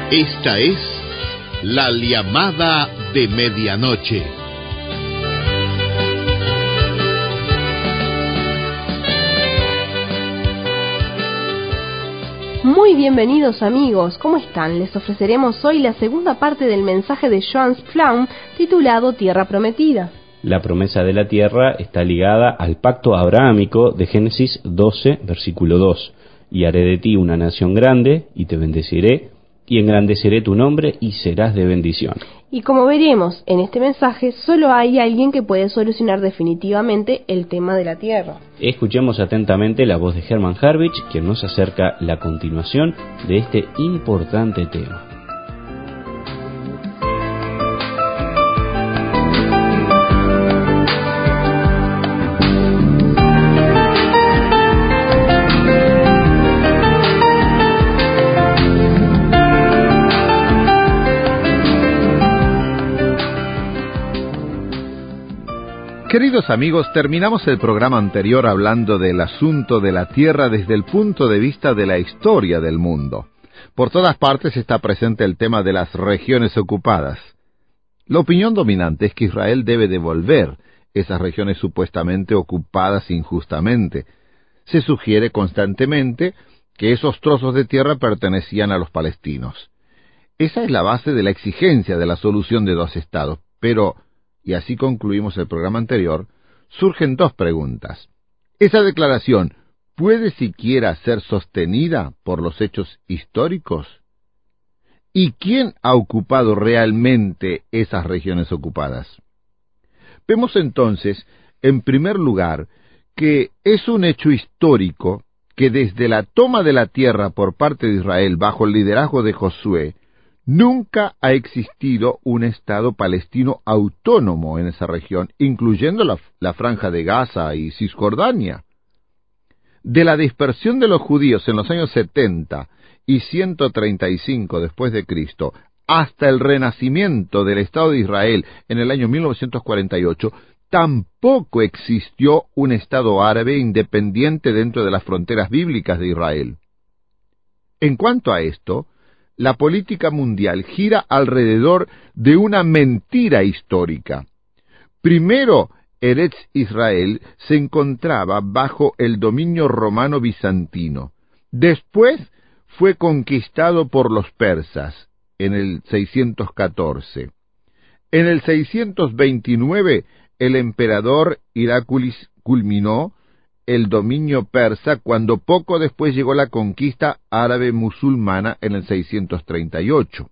Esta es la llamada de medianoche. Muy bienvenidos amigos, ¿cómo están? Les ofreceremos hoy la segunda parte del mensaje de Johannes Flaum titulado Tierra Prometida. La promesa de la tierra está ligada al pacto abrahámico de Génesis 12, versículo 2. Y haré de ti una nación grande, y te bendeciré, y engrandeceré tu nombre, y serás de bendición. Y como veremos en este mensaje, solo hay alguien que puede solucionar definitivamente el tema de la tierra. Escuchemos atentamente la voz de Hermann Harwich, quien nos acerca la continuación de este importante tema. Queridos amigos, terminamos el programa anterior hablando del asunto de la tierra desde el punto de vista de la historia del mundo. Por todas partes está presente el tema de las regiones ocupadas. La opinión dominante es que Israel debe devolver esas regiones supuestamente ocupadas injustamente. Se sugiere constantemente que esos trozos de tierra pertenecían a los palestinos. Esa es la base de la exigencia de la solución de dos estados, pero... y así concluimos el programa anterior, surgen dos preguntas. ¿Esa declaración puede siquiera ser sostenida por los hechos históricos? ¿Y quién ha ocupado realmente esas regiones ocupadas? Vemos entonces, en primer lugar, que es un hecho histórico que desde la toma de la tierra por parte de Israel bajo el liderazgo de Josué, nunca ha existido un Estado palestino autónomo en esa región, incluyendo la Franja de Gaza y Cisjordania. De la dispersión de los judíos en los años 70 y 135 después de Cristo hasta el renacimiento del Estado de Israel en el año 1948, tampoco existió un Estado árabe independiente dentro de las fronteras bíblicas de Israel. En cuanto a esto, la política mundial gira alrededor de una mentira histórica. Primero, Eretz Israel se encontraba bajo el dominio romano bizantino. Después fue conquistado por los persas en el 614. En el 629, el emperador Heraculis culminó el dominio persa cuando poco después llegó la conquista árabe musulmana en el 638.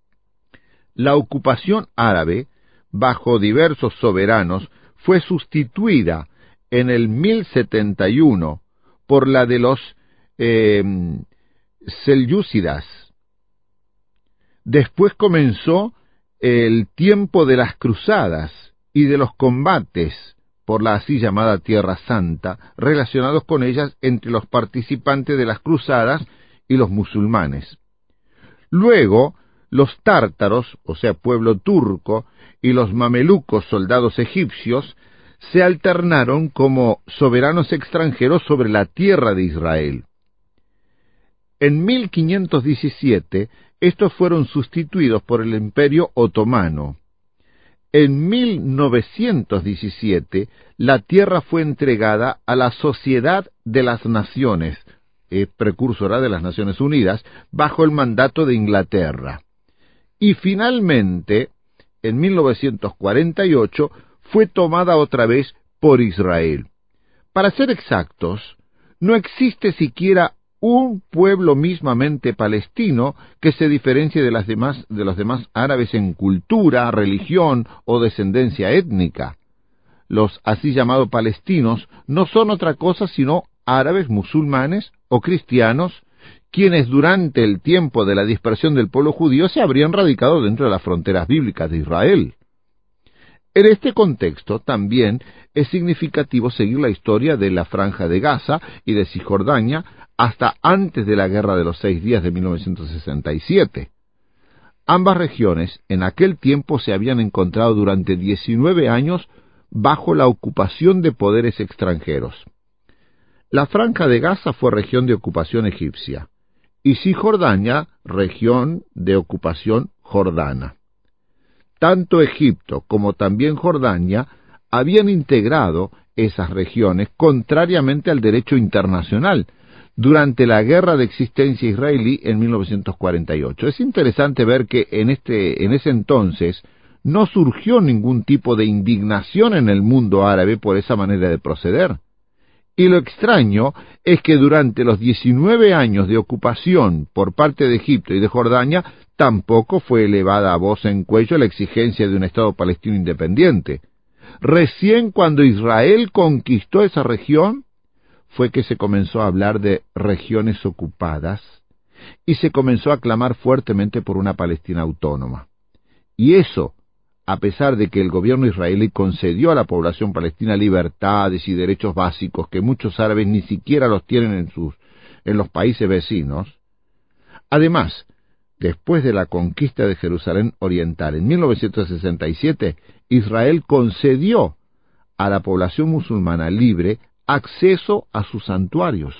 La ocupación árabe, bajo diversos soberanos, fue sustituida en el 1071 por la de los selyúcidas. Después comenzó el tiempo de las cruzadas y de los combates por la así llamada Tierra Santa, relacionados con ellas entre los participantes de las cruzadas y los musulmanes. Luego, los tártaros, o sea, pueblo turco, y los mamelucos, soldados egipcios, se alternaron como soberanos extranjeros sobre la tierra de Israel. En 1517, estos fueron sustituidos por el Imperio Otomano. En 1917, la tierra fue entregada a la Sociedad de las Naciones, precursora de las Naciones Unidas, bajo el mandato de Inglaterra. Y finalmente, en 1948, fue tomada otra vez por Israel. Para ser exactos, no existe siquiera un pueblo mismamente palestino que se diferencie de los demás árabes en cultura, religión o descendencia étnica. Los así llamados palestinos no son otra cosa sino árabes, musulmanes o cristianos, quienes durante el tiempo de la dispersión del pueblo judío se habrían radicado dentro de las fronteras bíblicas de Israel. En este contexto también es significativo seguir la historia de la Franja de Gaza y de Cisjordania hasta antes de la Guerra de los 6 Días de 1967. Ambas regiones en aquel tiempo se habían encontrado durante 19 años bajo la ocupación de poderes extranjeros. La Franja de Gaza fue región de ocupación egipcia, y Cisjordania, región de ocupación jordana. Tanto Egipto como también Jordania habían integrado esas regiones contrariamente al derecho internacional durante la Guerra de Existencia israelí en 1948. Es interesante ver que en ese entonces no surgió ningún tipo de indignación en el mundo árabe por esa manera de proceder. Y lo extraño es que durante los 19 años de ocupación por parte de Egipto y de Jordania tampoco fue elevada a voz en cuello la exigencia de un Estado palestino independiente. Recién cuando Israel conquistó esa región fue que se comenzó a hablar de regiones ocupadas y se comenzó a clamar fuertemente por una Palestina autónoma. Y eso, a pesar de que el gobierno israelí concedió a la población palestina libertades y derechos básicos que muchos árabes ni siquiera los tienen en los países vecinos. Además, después de la conquista de Jerusalén Oriental en 1967, Israel concedió a la población musulmana libre acceso a sus santuarios.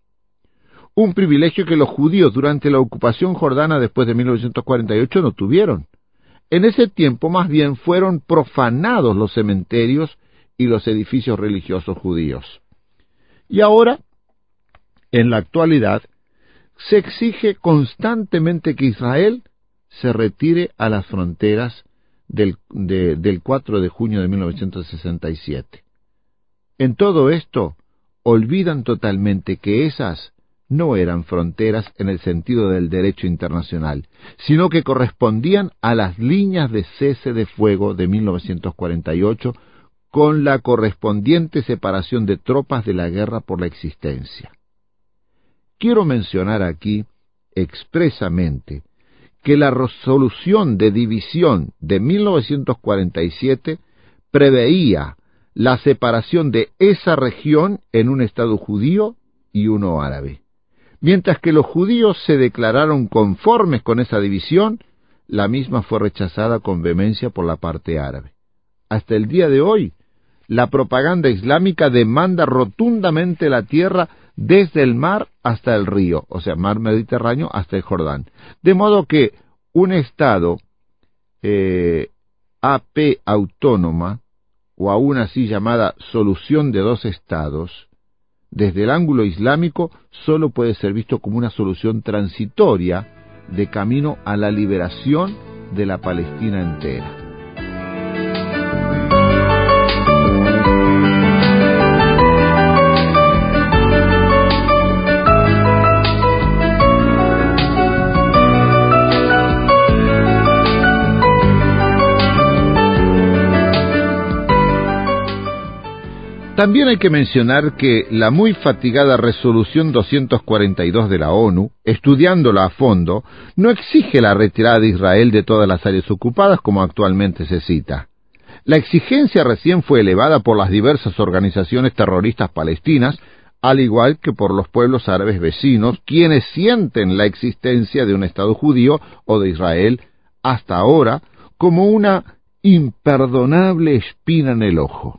Un privilegio que los judíos durante la ocupación jordana después de 1948 no tuvieron. En ese tiempo más bien fueron profanados los cementerios y los edificios religiosos judíos. Y ahora, en la actualidad, se exige constantemente que Israel se retire a las fronteras del 4 de junio de 1967. En todo esto, olvidan totalmente que esas no eran fronteras en el sentido del derecho internacional, sino que correspondían a las líneas de cese de fuego de 1948, con la correspondiente separación de tropas de la guerra por la existencia. Quiero mencionar aquí expresamente que la resolución de división de 1947 preveía la separación de esa región en un Estado judío y uno árabe. Mientras que los judíos se declararon conformes con esa división, la misma fue rechazada con vehemencia por la parte árabe. Hasta el día de hoy, la propaganda islámica demanda rotundamente la tierra desde el mar hasta el río, o sea, mar Mediterráneo hasta el Jordán. De modo que un Estado AP autónoma, o aún así llamada solución de dos estados, desde el ángulo islámico solo puede ser visto como una solución transitoria de camino a la liberación de la Palestina entera. También hay que mencionar que la muy fatigada Resolución 242 de la ONU, estudiándola a fondo, no exige la retirada de Israel de todas las áreas ocupadas como actualmente se cita. La exigencia recién fue elevada por las diversas organizaciones terroristas palestinas, al igual que por los pueblos árabes vecinos, quienes sienten la existencia de un Estado judío o de Israel hasta ahora como una imperdonable espina en el ojo.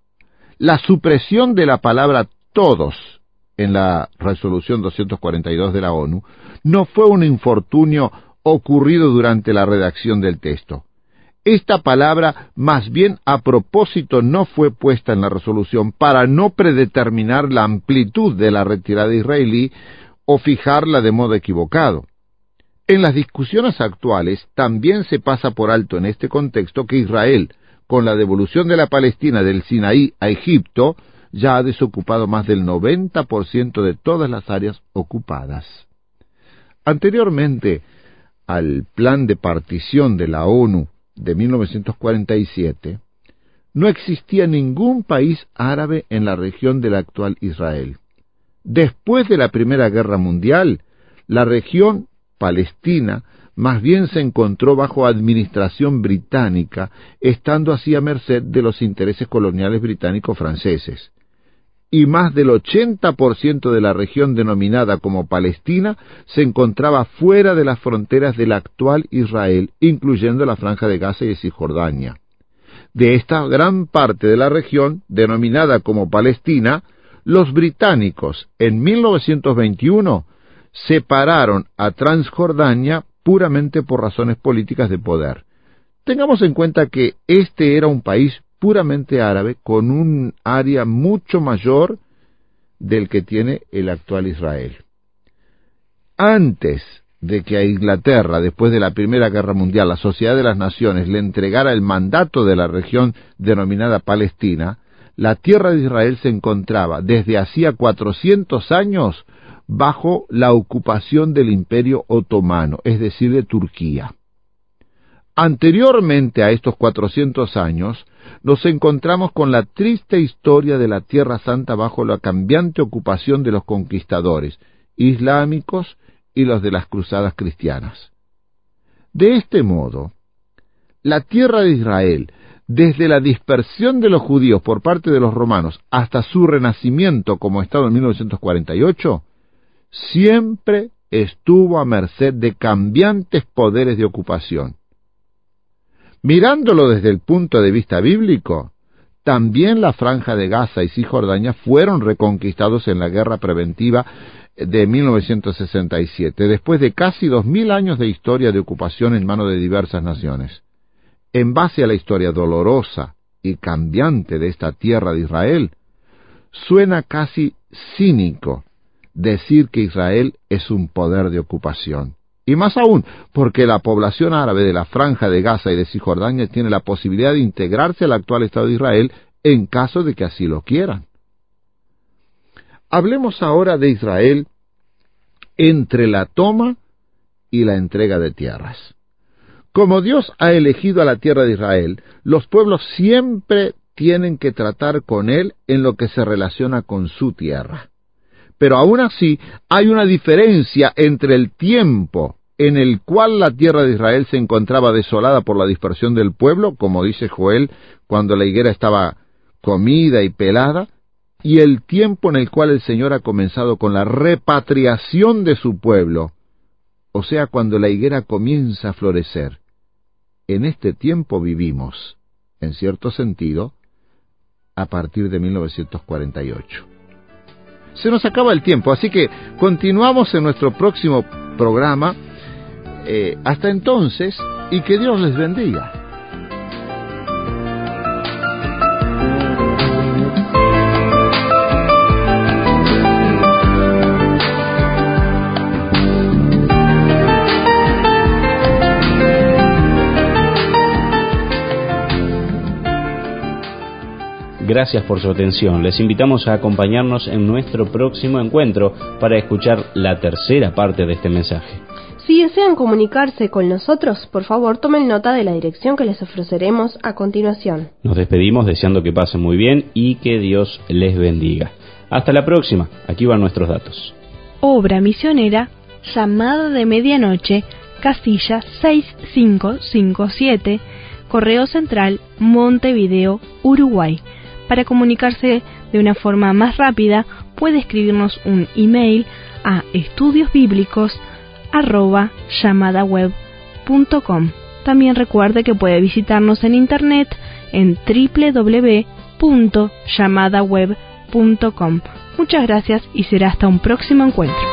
La supresión de la palabra todos en la Resolución 242 de la ONU no fue un infortunio ocurrido durante la redacción del texto. Esta palabra, más bien a propósito, no fue puesta en la resolución para no predeterminar la amplitud de la retirada israelí o fijarla de modo equivocado. En las discusiones actuales también se pasa por alto en este contexto que Israel, con la devolución de la Palestina del Sinaí a Egipto, ya ha desocupado más del 90% de todas las áreas ocupadas. Anteriormente al plan de partición de la ONU de 1947, no existía ningún país árabe en la región del actual Israel. Después de la Primera Guerra Mundial, la región palestina más bien se encontró bajo administración británica, estando así a merced de los intereses coloniales británico-franceses. Y más del 80% de la región denominada como Palestina se encontraba fuera de las fronteras del actual Israel, incluyendo la Franja de Gaza y Cisjordania. De esta gran parte de la región, denominada como Palestina, los británicos, en 1921, separaron a Transjordania puramente por razones políticas de poder. Tengamos en cuenta que este era un país puramente árabe con un área mucho mayor del que tiene el actual Israel. Antes de que a Inglaterra, después de la Primera Guerra Mundial, la Sociedad de las Naciones le entregara el mandato de la región denominada Palestina, la tierra de Israel se encontraba desde hacía 400 años bajo la ocupación del Imperio Otomano, es decir, de Turquía. Anteriormente a estos 400 años, nos encontramos con la triste historia de la Tierra Santa bajo la cambiante ocupación de los conquistadores islámicos y los de las cruzadas cristianas. De este modo, la tierra de Israel, desde la dispersión de los judíos por parte de los romanos hasta su renacimiento como Estado en 1948, siempre estuvo a merced de cambiantes poderes de ocupación. Mirándolo desde el punto de vista bíblico, también la Franja de Gaza y Cisjordania fueron reconquistados en la guerra preventiva de 1967, después de casi 2000 años de historia de ocupación en manos de diversas naciones. En base a la historia dolorosa y cambiante de esta tierra de Israel, suena casi cínico decir que Israel es un poder de ocupación. Y más aún, porque la población árabe de la Franja de Gaza y de Cisjordania tiene la posibilidad de integrarse al actual Estado de Israel en caso de que así lo quieran. Hablemos ahora de Israel entre la toma y la entrega de tierras. Como Dios ha elegido a la tierra de Israel, los pueblos siempre tienen que tratar con él en lo que se relaciona con su tierra. Pero aún así hay una diferencia entre el tiempo en el cual la tierra de Israel se encontraba desolada por la dispersión del pueblo, como dice Joel, cuando la higuera estaba comida y pelada, y el tiempo en el cual el Señor ha comenzado con la repatriación de su pueblo, o sea, cuando la higuera comienza a florecer. En este tiempo vivimos, en cierto sentido, a partir de 1948. Se nos acaba el tiempo, así que continuamos en nuestro próximo programa. Hasta entonces, y que Dios les bendiga. Gracias por su atención. Les invitamos a acompañarnos en nuestro próximo encuentro para escuchar la tercera parte de este mensaje. Si desean comunicarse con nosotros, por favor tomen nota de la dirección que les ofreceremos a continuación. Nos despedimos deseando que pasen muy bien y que Dios les bendiga. Hasta la próxima. Aquí van nuestros datos. Obra misionera, Llamada de Medianoche, casilla 6557, Correo Central, Montevideo, Uruguay. Para comunicarse de una forma más rápida, puede escribirnos un email a estudiosbiblicos@llamadaweb.com. También recuerde que puede visitarnos en internet en www.llamadaweb.com. Muchas gracias y será hasta un próximo encuentro.